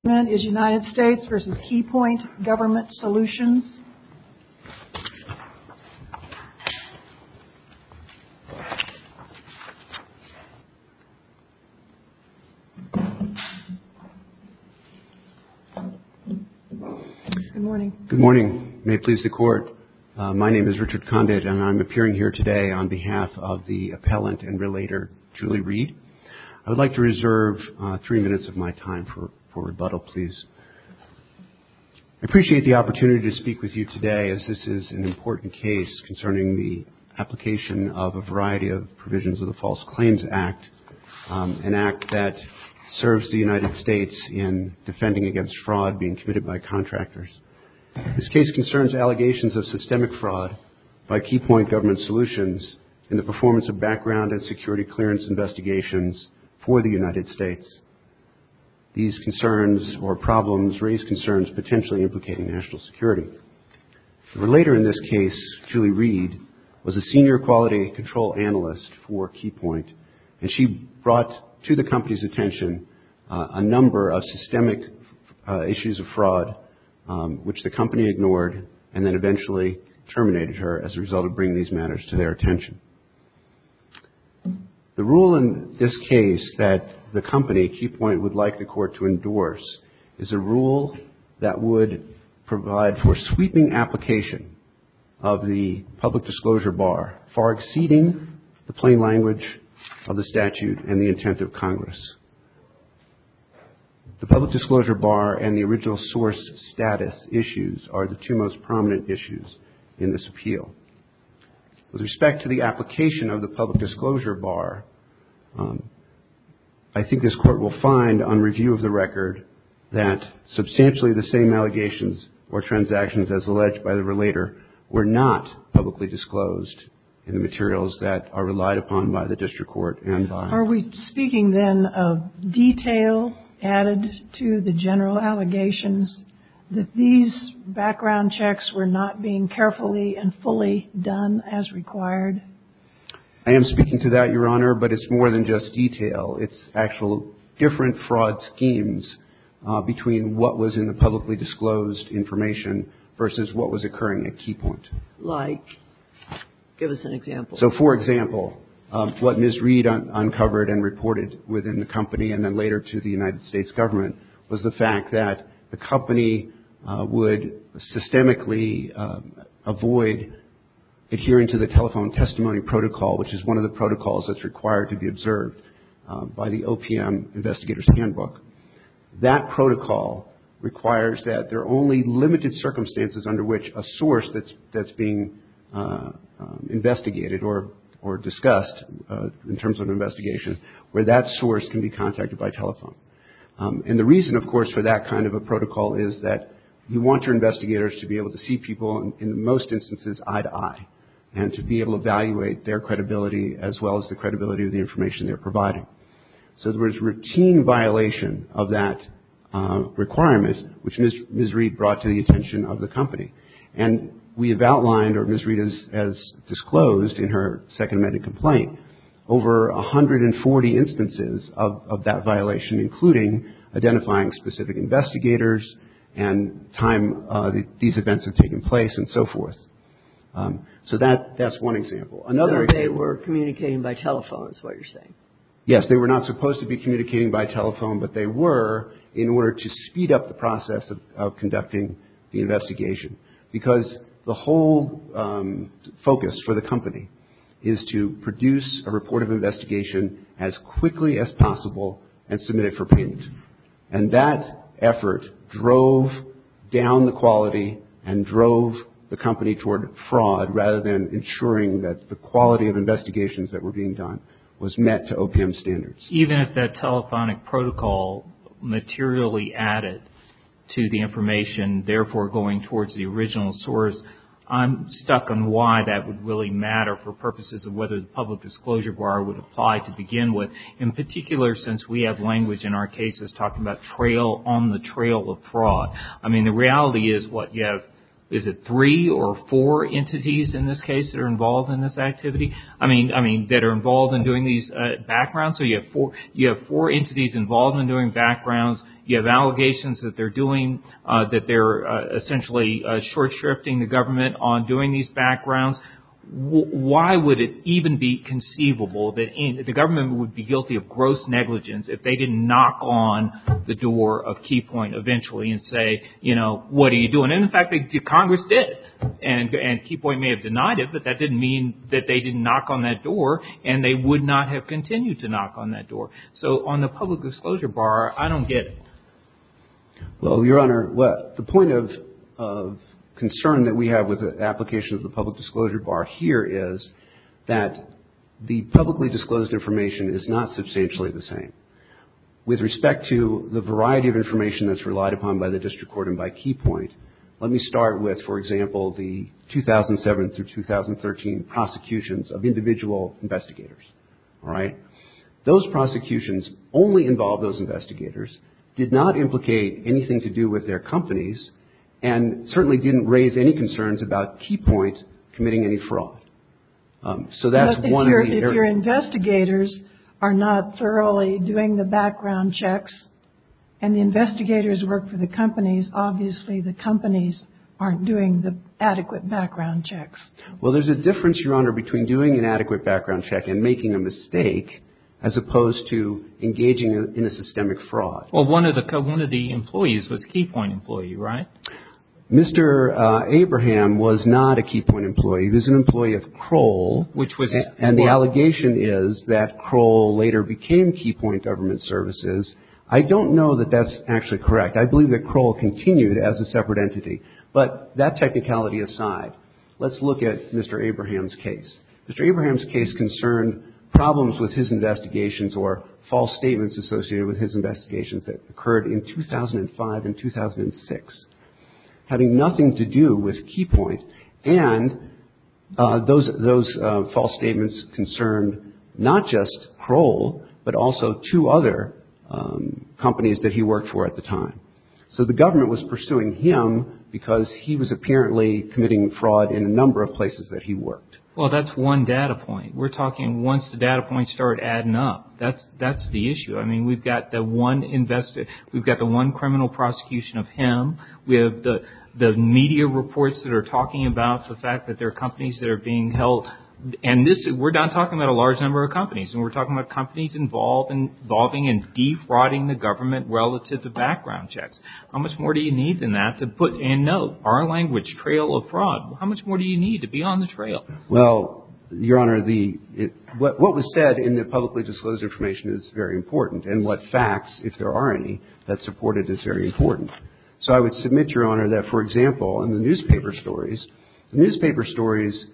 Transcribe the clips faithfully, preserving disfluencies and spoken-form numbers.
Is United States versus Keypoint Government Solutions. Good morning. Good morning. May it please the Court. Uh, my name is Richard Condit, and I'm appearing here today on behalf of the appellant and relator, Julie Reed. I would like to reserve uh, three minutes of my time for For rebuttal, please. I appreciate the opportunity to speak with you today, as this is an important case concerning the application of a variety of provisions of the False Claims Act, um, an act that serves the United States in defending against fraud being committed by contractors. This case concerns allegations of systemic fraud by Keypoint Government Solutions in the performance of background and security clearance investigations for the United States. These concerns or problems raise concerns potentially implicating national security. The relator in this case, Julie Reed, was a senior quality control analyst for Keypoint, and she brought to the company's attention uh, a number of systemic uh, issues of fraud, um, which the company ignored and then eventually terminated her as a result of bringing these matters to their attention. The rule in this case that the company, Keypoint, would like the court to endorse is a rule that would provide for sweeping application of the public disclosure bar, far exceeding the plain language of the statute and the intent of Congress. The public disclosure bar and the original source status issues are the two most prominent issues in this appeal. With respect to the application of the public disclosure bar, um, I think this court will find on review of the record that substantially the same allegations or transactions as alleged by the relator were not publicly disclosed in the materials that are relied upon by the district court and by... Are we speaking then of detail added to the general allegations that these background checks were not being carefully and fully done as required? I am speaking to that, Your Honor, but it's more than just detail. It's actual different fraud schemes uh, between what was in the publicly disclosed information versus what was occurring at Keypoint. Like, give us an example. So, for example, um, what Miz Reed un- uncovered and reported within the company and then later to the United States government was the fact that the company uh, would systemically uh, avoid adhering to the telephone testimony protocol, which is one of the protocols that's required to be observed uh, by the O P M Investigator's Handbook. That protocol requires that there are only limited circumstances under which a source that's that's being uh, um, investigated or or discussed uh, in terms of an investigation, where that source can be contacted by telephone. Um, and the reason, of course, for that kind of a protocol is that you want your investigators to be able to see people in, in most instances eye to eye and to be able to evaluate their credibility as well as the credibility of the information they're providing. So there was routine violation of that uh, requirement, which Miz Miz Reed brought to the attention of the company. And we have outlined, or Miz Reed has, has disclosed in her second amended complaint, over one hundred forty instances of, of that violation, including identifying specific investigators and time uh, the, these events have taken place and so forth. Um, so that that's one example. Another so they example, were communicating by telephone is what you're saying. Yes, they were not supposed to be communicating by telephone, but they were in order to speed up the process of, of conducting the investigation. Because the whole um, focus for the company is to produce a report of investigation as quickly as possible and submit it for payment. And that effort drove down the quality and drove the company toward fraud rather than ensuring that the quality of investigations that were being done was met to O P M standards. Even if that telephonic protocol materially added to the information, therefore going towards the original source, I'm stuck on why that would really matter for purposes of whether the public disclosure bar would apply to begin with. In particular, since we have language in our cases talking about trail on the trail of fraud. I mean, the reality is what you have is it three or four entities in this case that are involved in this activity? I mean, I mean that are involved in doing these uh, backgrounds. So you have four, you have four entities involved in doing backgrounds. You have allegations that they're doing, uh, that they're uh, essentially uh, short shrifting the government on doing these backgrounds. Why would it even be conceivable that in, the government would be guilty of gross negligence if they didn't knock on the door of Keypoint eventually and say, you know, what are you doing? And in fact, they, Congress did. And, and Keypoint may have denied it, but that didn't mean that they didn't knock on that door, and they would not have continued to knock on that door. So on the public disclosure bar, I don't get it. Well, Your Honor, what, the point of, of concern that we have with the application of the public disclosure bar here is that the publicly disclosed information is not substantially the same. With respect to the variety of information that's relied upon by the district court and by Keypoint, let me start with, for example, the two thousand seven through two thousand thirteen prosecutions of individual investigators. All right? Those prosecutions only involved those investigators, did not implicate anything to do with their companies, and certainly didn't raise any concerns about Keypoint committing any fraud. Um, so that's but if one your, of the if areas. your investigators are not thoroughly doing the background checks, and the investigators work for the companies, obviously the companies aren't doing the adequate background checks. Well, there's a difference, Your Honor, between doing an adequate background check and making a mistake, as opposed to engaging in a systemic fraud. Well, one of the one of the employees was a Keypoint employee, right? Mister Uh, Abraham was not a Keypoint employee. He was an employee of Kroll. Which was and, and the allegation is that Kroll later became Keypoint Government Services. I don't know that that's actually correct. I believe that Kroll continued as a separate entity. But that technicality aside, let's look at Mister Abraham's case. Mister Abraham's case concerned problems with his investigations or false statements associated with his investigations that occurred in two thousand five and two thousand six, having nothing to do with Keypoint. And uh, those those uh, false statements concerned not just Kroll, but also two other um, companies that he worked for at the time. So the government was pursuing him because he was apparently committing fraud in a number of places that he worked. Well, that's one data point. We're talking once the data points start adding up. That's that's the issue. I mean, we've got the one investi- we've got the one criminal prosecution of him. We have the the media reports that are talking about the fact that there are companies that are being held. And this, we're not talking about a large number of companies, and we're talking about companies involved in, involving in defrauding the government relative to background checks. How much more do you need than that to put in note our language trail of fraud? How much more do you need to be on the trail? Well, Your Honor, the it, what, what was said in the publicly disclosed information is very important, and what facts, if there are any, that support it is very important. So I would submit, Your Honor, that, for example, in the newspaper stories, the newspaper stories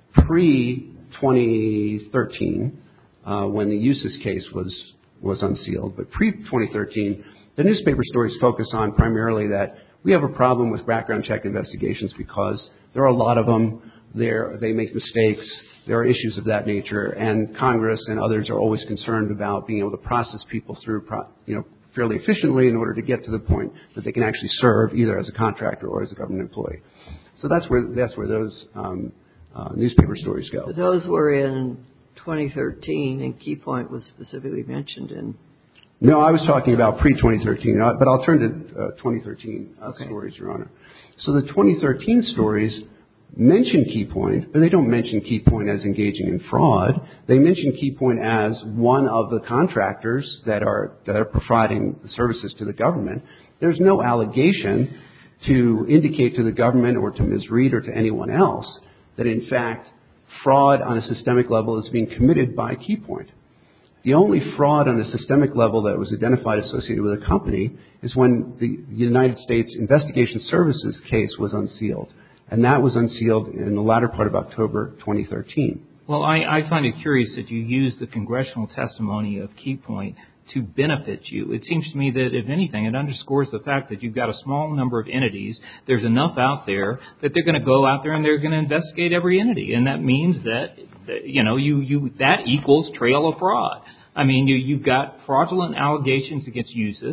pre twenty thirteen, uh, when the Usis case was was unsealed, but pre twenty thirteen, the newspaper stories focus on primarily that we have a problem with background check investigations because there are a lot of them. They're, they make mistakes. There are issues of that nature, and Congress and others are always concerned about being able to process people through, you know, fairly efficiently in order to get to the point that they can actually serve either as a contractor or as a government employee. So that's where that's where those um, Uh, newspaper stories go. But those were in twenty thirteen, and Keypoint was specifically mentioned in. No, I was talking about pre twenty thirteen, but I'll turn to uh, twenty thirteen uh, okay. stories, Your Honor. So the twenty thirteen stories mention Keypoint, but they don't mention Keypoint as engaging in fraud. They mention Keypoint as one of the contractors that are that are providing services to the government. There's no allegation to indicate to the government or to Miz Reed or to anyone else that, in fact, fraud on a systemic level is being committed by Keypoint. The only fraud on a systemic level that was identified associated with a company is when the United States Investigation Services case was unsealed. And that was unsealed in the latter part of October twenty thirteen. Well, I, I find it curious that you use the congressional testimony of Keypoint to benefit you. It seems to me that, if anything, it underscores the fact that you've got a small number of entities. There's enough out there that they're going to go out there and they're going to investigate every entity. And that means that, that you know, you, you, that equals trail of fraud. I mean, you, you've got fraudulent allegations against Usis.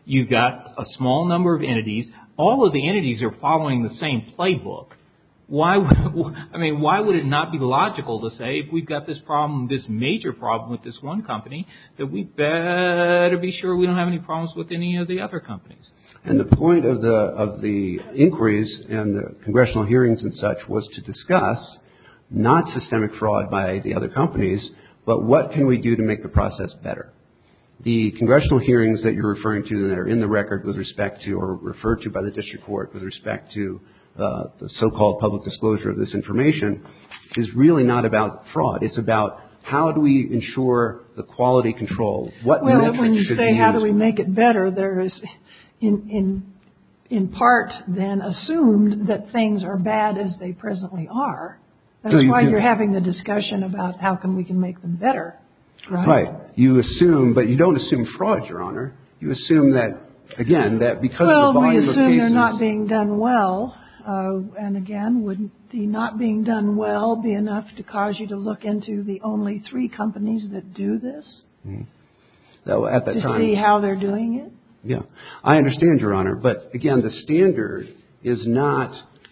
You've got a small number of entities. All of the entities are following the same playbook. Why? I mean, why would it not be logical to say if we've got this problem, this major problem with this one company, that we better be sure we don't have any problems with any of the other companies? And the point of the of the inquiries and the congressional hearings and such was to discuss not systemic fraud by the other companies, but what can we do to make the process better. The congressional hearings that you're referring to that are in the record with respect to or referred to by the district court with respect to uh, the so-called public disclosure of this information is really not about fraud. It's about how do we ensure the quality control? What well, metrics when you should say we how use? do we make it better, there is in in in part then assumed that things are bad as they presently are. That's So you why can- you're having the discussion about how can we can make them better, right? Right. You assume, but you don't assume fraud, Your Honor. You assume that, again, that because well, of the volume we of assume cases... they're not being done well. Uh, and again, would the not being done well be enough to cause you to look into the only three companies that do this? Mm-hmm. That, at that to time, see how they're doing it? Yeah. I understand, Your Honor. But, again, the standard is not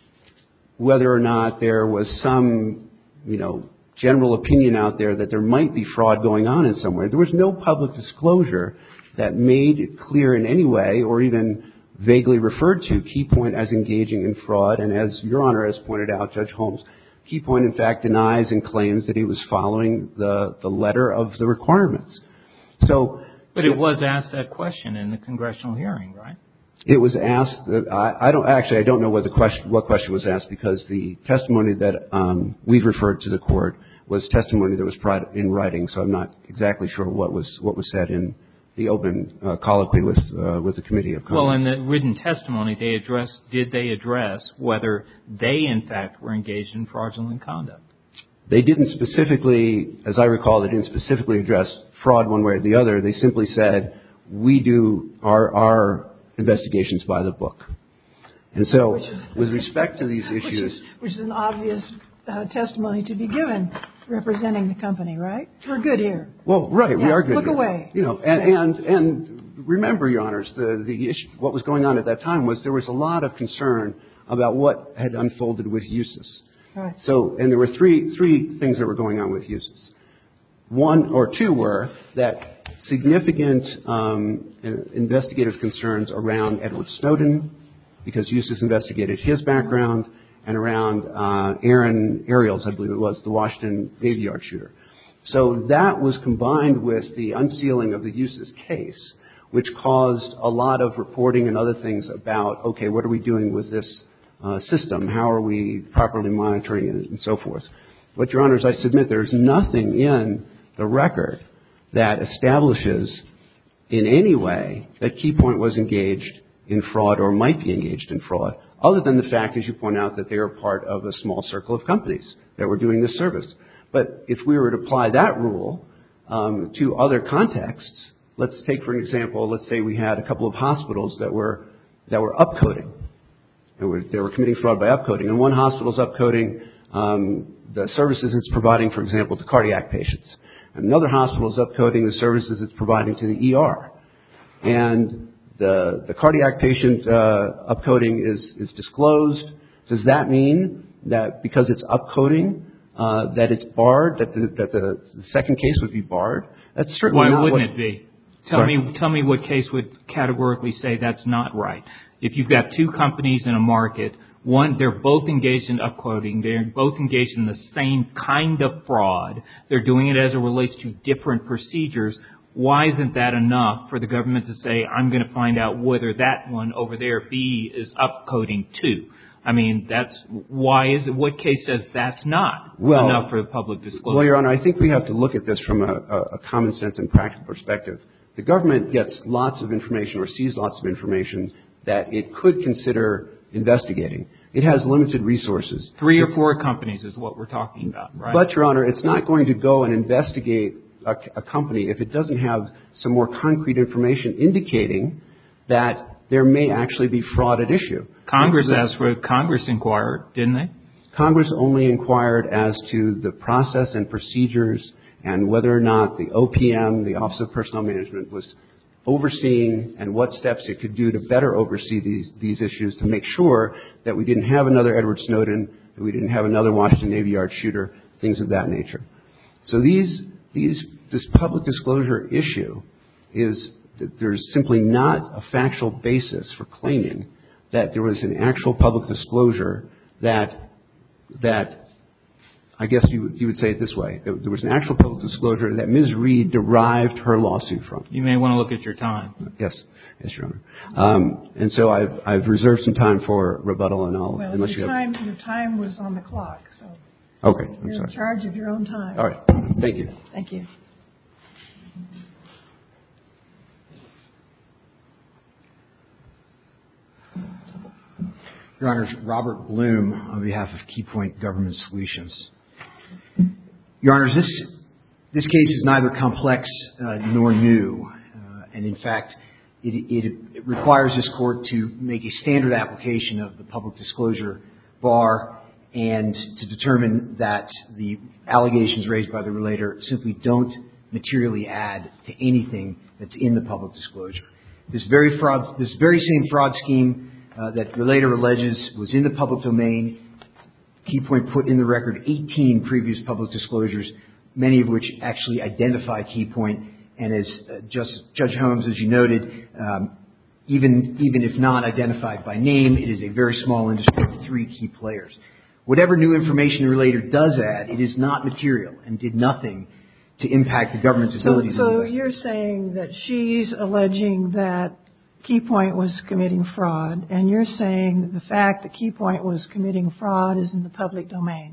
whether or not there was some, you know, general opinion out there that there might be fraud going on in some way. There was no public disclosure that made it clear in any way or even vaguely referred to Keypoint as engaging in fraud. And as Your Honor has pointed out, Judge Holmes, Keypoint, in fact, denies and claims that he was following the, the letter of the requirements. So, But it was asked that question in the congressional hearing, right? It was asked. I, I don't actually. I don't know what the question, what question was asked, because the testimony that um, we've referred to the court was testimony that was in writing. So I'm not exactly sure what was what was said in the open uh, colloquy with uh, with the Committee of Congress. Well, in the written testimony, they addressed. Did they address whether they, in fact, were engaged in fraudulent conduct? They didn't specifically, as I recall, they didn't specifically address fraud one way or the other. They simply said, we do our our investigations by the book. And so, is, with respect to these issues... Which is, which is an obvious uh, testimony to be given representing the company, right? We're good here. Well, right, yeah, we are good Look here. away. You know, and, yeah. and, and remember, Your Honors, the, the issue, what was going on at that time was there was a lot of concern about what had unfolded with USIS. Right. So, and there were three, three things that were going on with USIS. One or two were that significant um, investigative concerns around Edward Snowden, because USIS investigated his background, and around uh, Aaron Ariels, I believe it was, the Washington Navy Yard shooter. So that was combined with the unsealing of the USIS case, which caused a lot of reporting and other things about, okay, what are we doing with this uh, system? How are we properly monitoring it, and so forth. But, Your Honors, I submit there's nothing in the record that establishes in any way that Keypoint was engaged in fraud or might be engaged in fraud, other than the fact, as you point out, that they are part of a small circle of companies that were doing this service. But if we were to apply that rule um, to other contexts, let's take, for an example, let's say we had a couple of hospitals that were that were upcoding. They were, they were committing fraud by upcoding. And one hospital's upcoding um, the services it's providing, for example, to cardiac patients. Another hospital is upcoding the services it's providing to the E R. And the, the cardiac patient uh, upcoding is, is disclosed. Does that mean that because it's upcoding, uh, that it's barred, that the, that the, the second case would be barred? That's certainly Why not wouldn't what, it be? Tell Sorry? me, tell me what case would categorically say that's not right. If you've got two companies in a market, one, they're both engaged in upquoting. They're both engaged in the same kind of fraud. They're doing it as it relates to different procedures. Why isn't that enough for the government to say, I'm going to find out whether that one over there, B, is upcoding too? I mean, that's why is it? What case says that's not well, enough for the public disclosure? Well, Your Honor, I think we have to look at this from a, a, a common sense and practical perspective. The government gets lots of information or sees lots of information that it could consider investigating. It has limited resources. Three or four companies is what we're talking about, right? But, Your Honor, it's not going to go and investigate a, a company if it doesn't have some more concrete information indicating that there may actually be fraud at issue. Congress asked for Congress inquired, didn't they? Congress only inquired as to the process and procedures and whether or not the O P M, the Office of Personnel Management, was overseeing and what steps it could do to better oversee these these issues to make sure that we didn't have another Edward Snowden, that we didn't have another Washington Navy Yard shooter, things of that nature. So these these this public disclosure issue is that there's simply not a factual basis for claiming that there was an actual public disclosure that that I guess you, you would say it this way. There was an actual public disclosure that Miz Reed derived her lawsuit from. You may want to look at your time. Yes. Yes, Your Honor. Um, and so I've, I've reserved some time for rebuttal, and I'll... Well, unless your, you time, have... your time was on the clock, so... Okay. I'm You're sorry. in charge of your own time. All right. Thank you. Thank you. Your Honors, Robert Bloom on behalf of Keypoint Government Solutions. Your Honors, this this case is neither complex uh, nor new, uh, and in fact, it, it, it requires this Court to make a standard application of the public disclosure bar and to determine that the allegations raised by the relator simply don't materially add to anything that's in the public disclosure. This very fraud, this very same fraud scheme Uh, that relator alleges was in the public domain. Keypoint put in the record eighteen previous public disclosures, many of which actually identify Keypoint. And as uh, just, Judge Holmes, as you noted, um, even even if not identified by name, it is a very small industry with three key players. Whatever new information the relator does add, it is not material and did nothing to impact the government's ability so, to So investigate. you're saying that she's alleging that Keypoint was committing fraud, and you're saying that the fact that Keypoint was committing fraud is in the public domain?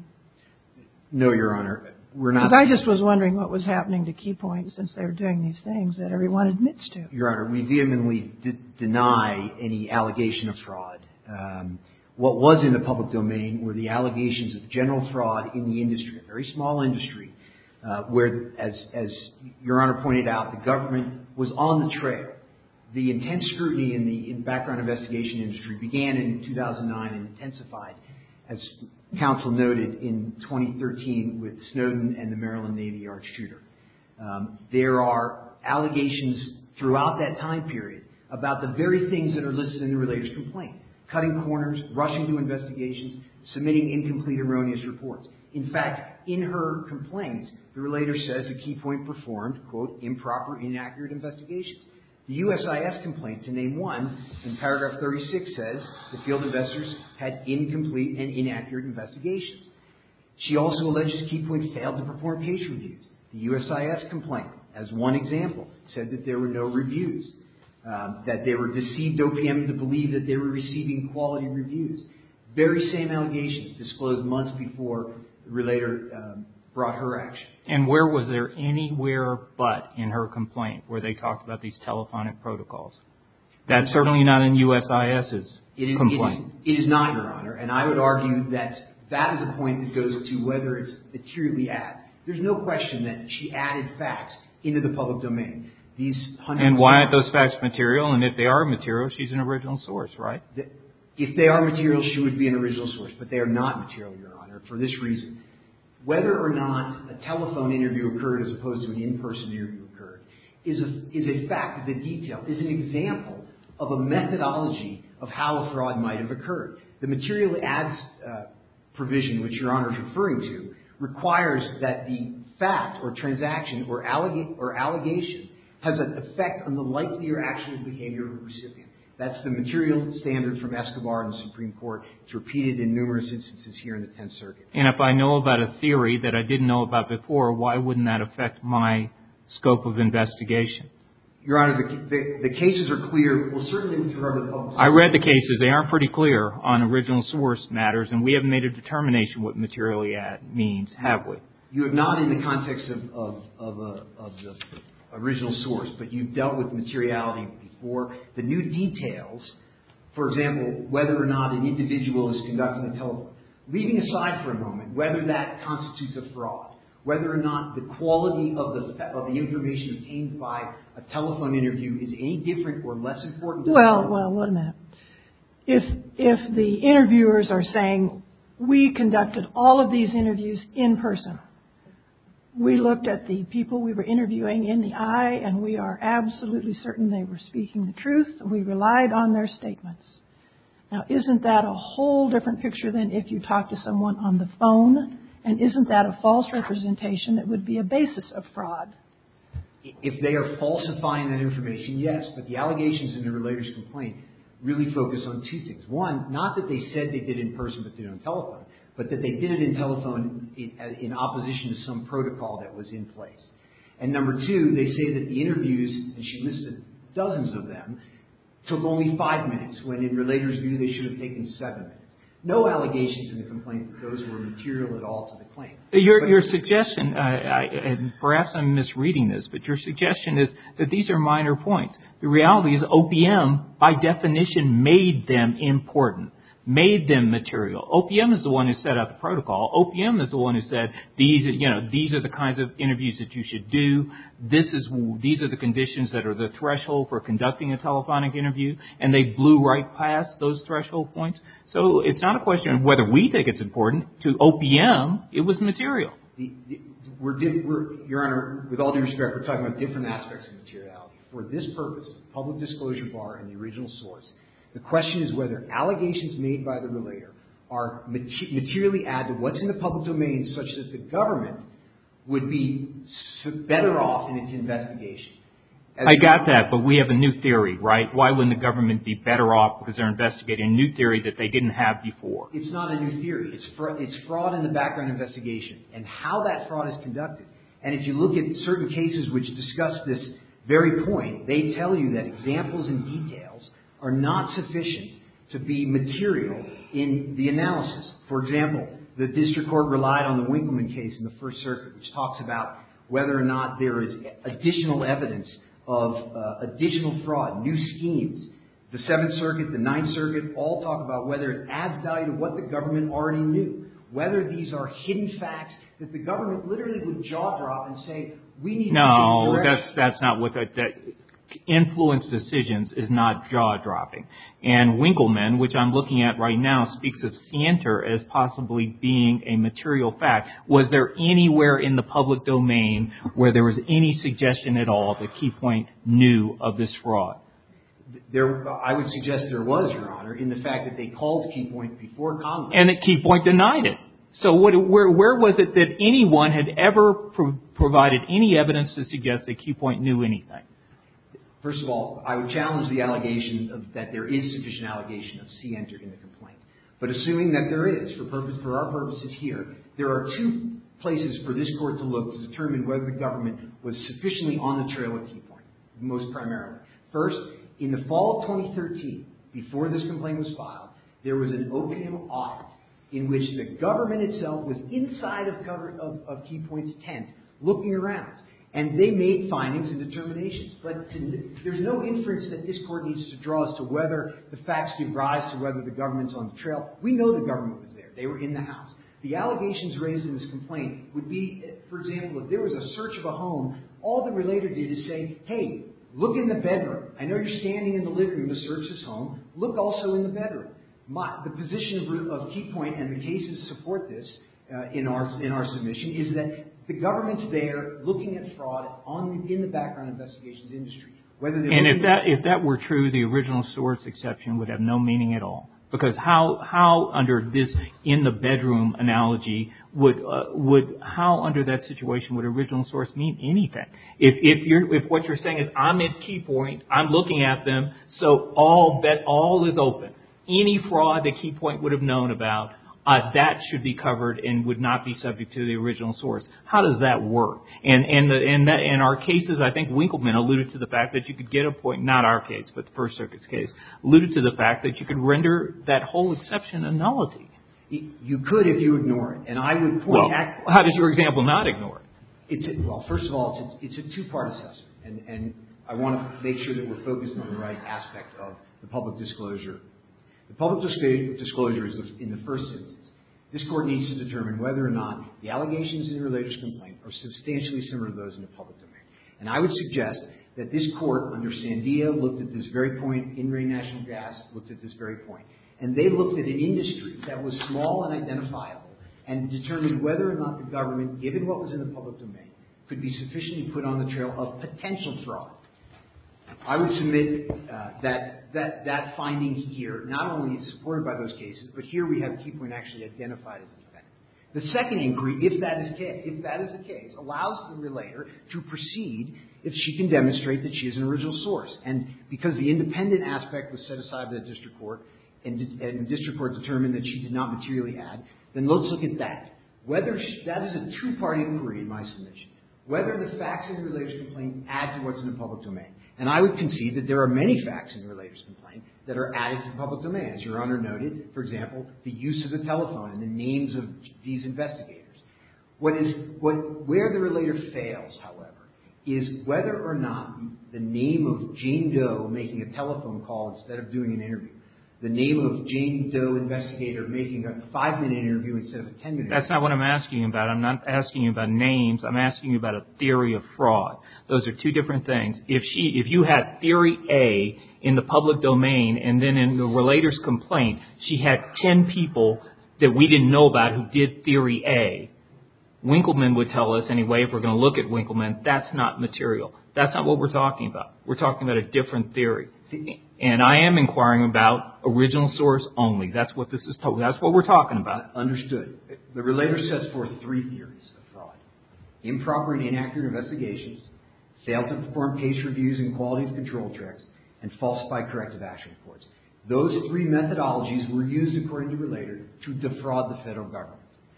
No, Your Honor. We're not. Because I just was wondering what was happening to Keypoint since they were doing these things that everyone admits to. Your Honor, we vehemently de- deny any allegation of fraud. Um, what was in the public domain were the allegations of general fraud in the industry, a very small industry, uh, where, as, as Your Honor pointed out, the government was on the trail. The intense scrutiny in the in background investigation industry began in two thousand nine and intensified, as counsel noted, in twenty thirteen with Snowden and the Maryland Navy Yard shooter. Um, there are allegations throughout that time period about the very things that are listed in the relator's complaint: cutting corners, rushing to investigations, submitting incomplete, erroneous reports. In fact, in her complaint, the relator says that Keypoint performed, quote, improper, inaccurate investigations. The U S I S complaint, to name one, in paragraph thirty-six says the field investors had incomplete and inaccurate investigations. She also alleges Keypoint failed to perform case reviews. The U S I S complaint, as one example, said that there were no reviews, um, that they were deceived O P M to believe that they were receiving quality reviews. Very same allegations disclosed months before the relator um, brought her action. And where was there anywhere but in her complaint where they talked about these telephonic protocols? That's certainly not in USIS's it is, complaint. It is, it is not, Your Honor, and I would argue that that is a point that goes to whether it's materially added. There's no question that she added facts into the public domain. These hundreds and why aren't those facts material? And if they are material, she's an original source, right? The, if they are material, she would be an original source, but they are not material, Your Honor, for this reason. Whether or not a telephone interview occurred as opposed to an in-person interview occurred is a, is a fact, is a detail, is an example of a methodology of how a fraud might have occurred. The material adds uh, provision, which Your Honor is referring to, requires that the fact or transaction or, alleg- or allegation has an effect on the likely or actual behavior of the recipient. That's the material standard from Escobar in the Supreme Court. It's repeated in numerous instances here in the Tenth Circuit. And if I know about a theory that I didn't know about before, why wouldn't that affect my scope of investigation? Your Honor, the, the, the cases are clear. Well, certainly with regard to the public. I read the cases. They aren't pretty clear on original source matters, and we haven't made a determination what materially add means, have we? You have not in the context of, of, of, a, of the original source, but you've dealt with materiality before. The new details, for example, whether or not an individual is conducting a telephone, leaving aside for a moment whether that constitutes a fraud, whether or not the quality of the of the information obtained by a telephone interview is any different or less important. Well, well, wait a minute. If if the interviewers are saying we conducted all of these interviews in person, We looked at the people we were interviewing in the eye, and we are absolutely certain they were speaking the truth. We relied on their statements. Now, isn't that a whole different picture than if you talk to someone on the phone? And isn't that a false representation that would be a basis of fraud? If they are falsifying that information, yes. But the allegations in the relator's complaint really focus on two things. One, not that they said they did it in person but did it on telephone, but that they did it in telephone in, in opposition to some protocol that was in place. And number two, they say that the interviews, and she listed dozens of them, took only five minutes, when in relator's view they should have taken seven minutes. No allegations in the complaint that those were material at all to the claim. Your, but, your suggestion, uh, I, and perhaps I'm misreading this, but your suggestion is that these are minor points. The reality is O P M, by definition, made them important, made them material. O P M is the one who set out the protocol. O P M is the one who said these, you know, these are the kinds of interviews that you should do. This is these are the conditions that are the threshold for conducting a telephonic interview, and they blew right past those threshold points. So it's not a question of whether we think it's important. To O P M, it was material. The, the, we're, we're, Your Honor, with all due respect, we're talking about different aspects of materiality. For this purpose, public disclosure bar and the original source, the question is whether allegations made by the relator are materially add to what's in the public domain such that the government would be better off in its investigation. As I got that, but we have a new theory, right? Why wouldn't the government be better off because they're investigating a new theory that they didn't have before? It's not a new theory. It's, fra- it's fraud in the background investigation and how that fraud is conducted. And if you look at certain cases which discuss this very point, they tell you that examples and details are not sufficient to be material in the analysis. For example, the district court relied on the Winkleman case in the First Circuit, which talks about whether or not there is additional evidence of uh, additional fraud, new schemes. The Seventh Circuit, the Ninth Circuit, all talk about whether it adds value to what the government already knew, whether these are hidden facts that the government literally would jaw drop and say, we need no, to change direction. No, that's, that's not what that... that influence decisions is not jaw-dropping. And Winkleman, which I'm looking at right now, speaks of scienter as possibly being a material fact. Was there anywhere in the public domain where there was any suggestion at all that Key Point knew of this fraud? There, I would suggest there was, Your Honor, in the fact that they called Key Point before Congress. And that Key Point denied it. So what, where, where was it that anyone had ever pro- provided any evidence to suggest that Key Point knew anything? First of all, I would challenge the allegation of, that there is sufficient allegation of scienter in the complaint. But assuming that there is, for purpose for our purposes here, there are two places for this court to look to determine whether the government was sufficiently on the trail of Key Point, most primarily. First, in the fall of twenty thirteen, before this complaint was filed, there was an O P M audit in which the government itself was inside of, cover, of, of Key Point's tent looking around. And they made findings and determinations. But to, there's no inference that this court needs to draw as to whether the facts give rise to whether the government's on the trail. We know the government was there. They were in the house. The allegations raised in this complaint would be, for example, if there was a search of a home, all the relator did is say, hey, look in the bedroom. I know you're standing in the living room to search this home. Look also in the bedroom. My, the position of, of Key Point, and the cases support this uh, in our in our submission, is that the government's there looking at fraud on the, in the background investigations industry. Whether and if that if that were true, the original source exception would have no meaning at all. Because how how under this in the bedroom analogy would uh, would how under that situation would original source mean anything? If if you're if what you're saying is I'm at Key Point, I'm looking at them, so all bet all is open. Any fraud that Key Point would have known about, Uh, that should be covered and would not be subject to the original source. How does that work? And and the, and that in our cases, I think Winkleman alluded to the fact that you could get a point. Not our case, but the First Circuit's case alluded to the fact that you could render that whole exception a nullity. You could if you ignore it, and I would point. Well, at, how does your example not ignore it? It's a, well, first of all, it's a, it's a two-part assessment, and and I want to make sure that we're focused on the right aspect of the public disclosure. The public disclosure is in the first instance. This court needs to determine whether or not the allegations in the relator's complaint are substantially similar to those in the public domain. And I would suggest that this court, under Sandia, looked at this very point. In Ray National Gas looked at this very point. And they looked at an industry that was small and identifiable and determined whether or not the government, given what was in the public domain, could be sufficiently put on the trail of potential fraud. I would submit uh, that, that that finding here not only is supported by those cases, but here we have Keypoint actually identified as a defendant. The second inquiry, if that is case, if that is the case, allows the relator to proceed if she can demonstrate that she is an original source. And because the independent aspect was set aside by the district court, and, and the district court determined that she did not materially add, then let's look at that. Whether she, that is a two-part inquiry in my submission. Whether the facts in the relator's complaint add to what's in the public domain. And I would concede that there are many facts in the relator's complaint that are added to the public domain. As Your Honor noted, for example, the use of the telephone and the names of these investigators. What is, what, where the relator fails, however, is whether or not the name of Jane Doe making a telephone call instead of doing an interview, the name of Jane Doe investigator making a five-minute interview instead of a ten-minute interview. That's not what I'm asking you about. I'm not asking you about names. I'm asking you about a theory of fraud. Those are two different things. If she, if you had theory A in the public domain and then in the relator's complaint, she had ten people that we didn't know about who did theory A, Winkleman would tell us anyway, if we're going to look at Winkleman, that's not material. That's not what we're talking about. We're talking about a different theory. And I am inquiring about original source only. That's what this is told. That's what we're talking about. Understood. The relator sets forth three theories of fraud. Improper and inaccurate investigations, failed to perform case reviews and quality of control checks, and falsify corrective action reports. Those three methodologies were used, according to relator, to defraud the federal government.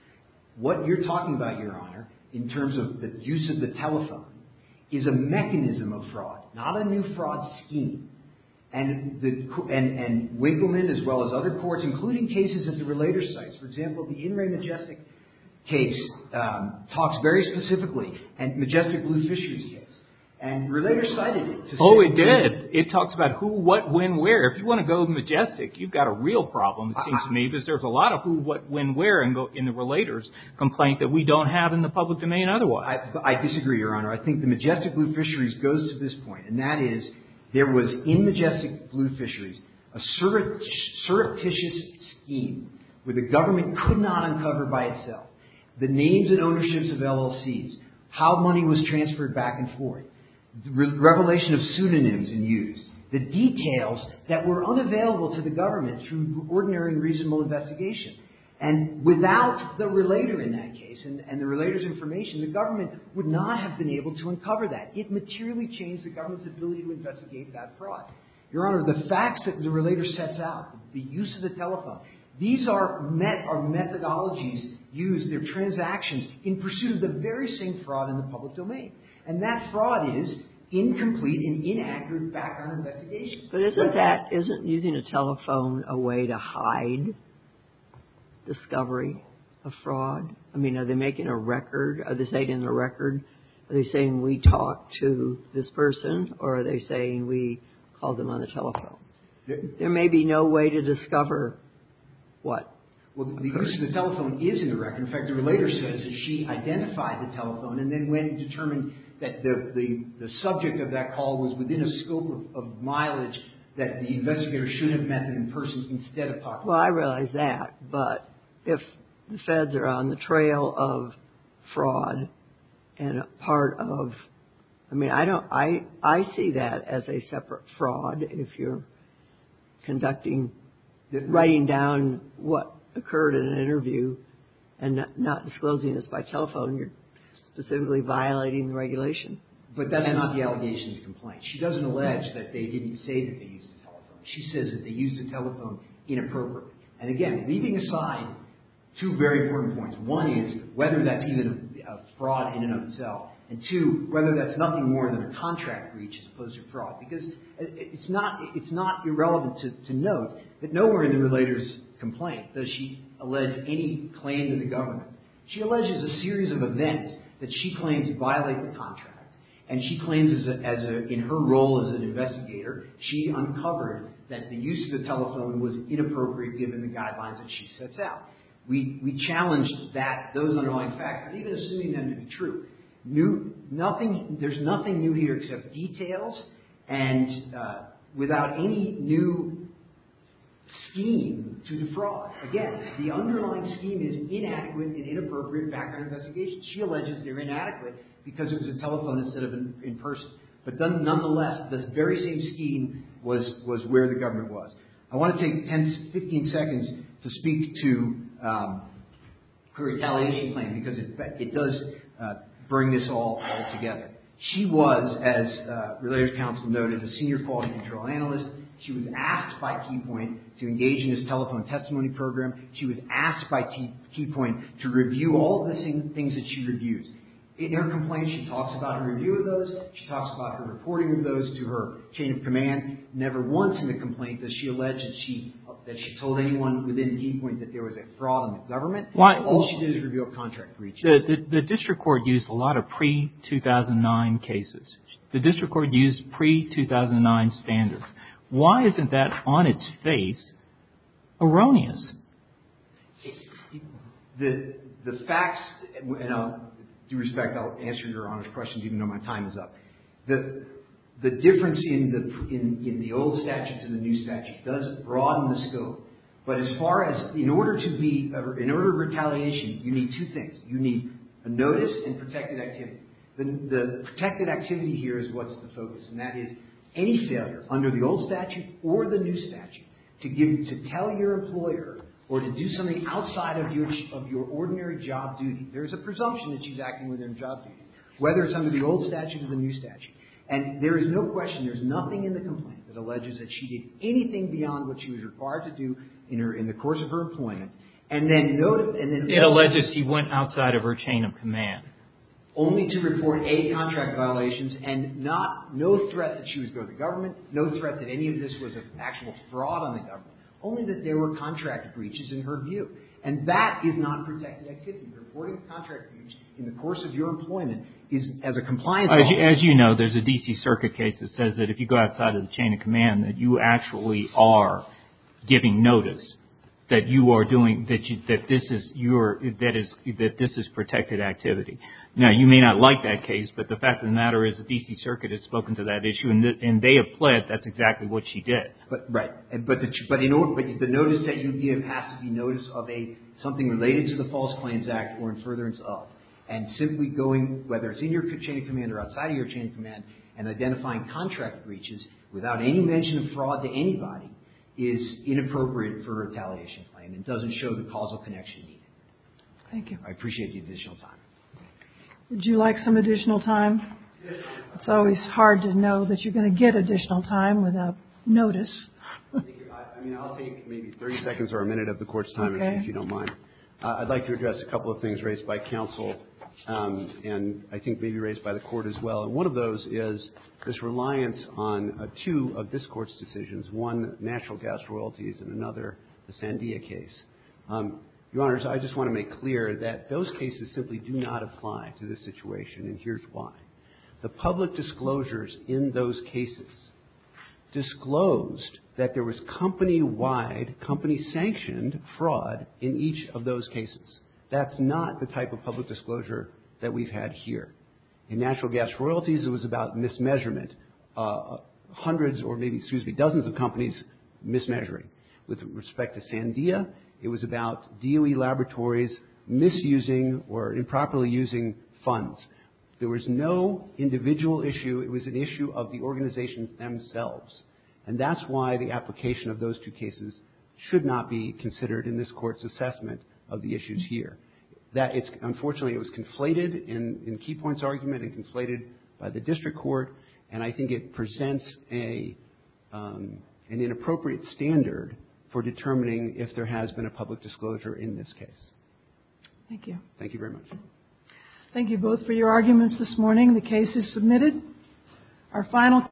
What you're talking about, Your Honor, in terms of the use of the telephone, is a mechanism of fraud, not a new fraud scheme. And, the, and, and Winkleman, as well as other courts, including cases at the relator sites, for example, the In re Majestic case um, talks very specifically, and Majestic Blue Fisheries case. And relator cited it. To oh, say it did. It talks about who, what, when, where. If you want to go Majestic, you've got a real problem, it seems I, to me, because there's a lot of who, what, when, where in, go, in the relator's complaint that we don't have in the public domain otherwise. I, I disagree, Your Honor. I think the Majestic Blue Fisheries goes to this point, and that is there was in Majestic Blue Fisheries a surreptitious scheme where the government could not uncover by itself the names and ownerships of L L Cs, how money was transferred back and forth, the revelation of pseudonyms in use, the details that were unavailable to the government through ordinary and reasonable investigation. And without the relator in that case and, and the relator's information, the government would not have been able to uncover that. It materially changed the government's ability to investigate that fraud. Your Honor, the facts that the relator sets out, the use of the telephone, these are, met, are methodologies used, they're transactions in pursuit of the very same fraud in the public domain. And that fraud is incomplete and inaccurate background investigations. But isn't that, isn't using a telephone a way to hide discovery of fraud? I mean, are they making a record? Are they saying in the record, are they saying we talked to this person, or are they saying we called them on the telephone? There may be no way to discover what. Well, the use of the telephone is in the record. In fact, the relator says that she identified the telephone and then went and determined that the, the, the subject of that call was within a scope of, of mileage that the investigator should have met them in person instead of talking. Well, I realize that, but if the feds are on the trail of fraud and a part of, I mean, I don't, I, I see that as a separate fraud if you're conducting, writing down what occurred in an interview and not, not disclosing this by telephone, you're specifically violating the regulation. But that's and not the allegation of the complaint. She doesn't allege that they didn't say that they used the telephone. She says that they used the telephone inappropriately. And again, leaving aside two very important points. One is whether that's even a, a fraud in and of itself. And two, whether that's nothing more than a contract breach as opposed to fraud. Because it's not, it's not irrelevant to, to note that nowhere in the relator's complaint does she allege any claim to the government. She alleges a series of events that she claims violate the contract. And she claims as a, as a, in her role as an investigator, she uncovered that the use of the telephone was inappropriate given the guidelines that she sets out. We, we challenged that, those underlying facts, but even assuming them to be true. New, nothing, there's nothing new here except details and uh, without any new scheme to defraud. Again, the underlying scheme is inadequate and inappropriate background investigation. She alleges they're inadequate because it was a telephone instead of in, in person. But then, nonetheless, the very same scheme was, was where the government was. I want to take ten, fifteen seconds to speak to um, her retaliation claim because it, it does uh, bring this all, all together. She was, as uh, Related Counsel noted, a senior quality control analyst. She was asked by Keypoint to engage in this telephone testimony program. She was asked by T- Keypoint to review all of the same things that she reviews. In her complaint, she talks about her review of those. She talks about her reporting of those to her chain of command. Never once in the complaint does she allege that she that she told anyone within Keypoint that there was a fraud on the government. Why, all she did is reveal contract breaches. The, the, the district court used a lot of pre two thousand nine cases. The district court used pre two thousand nine standards. Why isn't that on its face erroneous? The the facts, and I'll, due respect, I'll answer Your Honor's questions even though my time is up. The the difference in the in, in the old statute to the new statute does broaden the scope. But as far as in order to be in order of retaliation, you need two things. You need a notice and protected activity. The, the protected activity here is what's the focus, and that is any failure under the old statute or the new statute to give to tell your employer or to do something outside of your of your ordinary job duties. There's a presumption that she's acting within her job duties, whether it's under the old statute or the new statute. And there is no question, there's nothing in the complaint that alleges that she did anything beyond what she was required to do in her in the course of her employment. And then note, and then it alleges she went outside of her chain of command. Only to report a contract violations and not no threat that she was going to the government, no threat that any of this was an actual fraud on the government. Only that there were contract breaches in her view. And that is not protected activity. Reporting a contract breach in the course of your employment is, as a compliance as officer. You, as you know, there's a D C Circuit case that says that if you go outside of the chain of command, that you actually are giving notice that you are doing that you, that this is your that is that this is protected activity. Now, you may not like that case, but the fact of the matter is the D C Circuit has spoken to that issue, and, th- and they have pled that's exactly what she did. But right, and, but the but in order, but the notice that you give has to be notice of a something related to the False Claims Act or in furtherance of, and simply going whether it's in your chain of command or outside of your chain of command and identifying contract breaches without any mention of fraud to anybody is inappropriate for a retaliation claim and doesn't show the causal connection needed. Thank you. I appreciate the additional time. Would you like some additional time? It's always hard to know that you're going to get additional time without notice. I mean, I'll take maybe thirty seconds or a minute of the Court's time, Okay. if, if you don't mind. Uh, I'd like to address a couple of things raised by counsel um, and I think maybe raised by the Court as well. And one of those is this reliance on uh, two of this Court's decisions, one natural gas royalties and another the Sandia case. Um, Your Honors, I just want to make clear that those cases simply do not apply to this situation, and here's why. The public disclosures in those cases disclosed that there was company-wide, company-sanctioned fraud in each of those cases. That's not the type of public disclosure that we've had here. In natural gas royalties, it was about mismeasurement, uh, hundreds or maybe, excuse me, dozens of companies mismeasuring. With respect to Sandia, it was about D O E laboratories misusing or improperly using funds. There was no individual issue. It was an issue of the organizations themselves. And that's why the application of those two cases should not be considered in this Court's assessment of the issues here. That it's, unfortunately, it was conflated in, in Keypoint's argument and conflated by the district court, and I think it presents a, um, an inappropriate standard for determining if there has been a public disclosure in this case. Thank you. Thank you very much. Thank you both for your arguments this morning. The case is submitted. Our final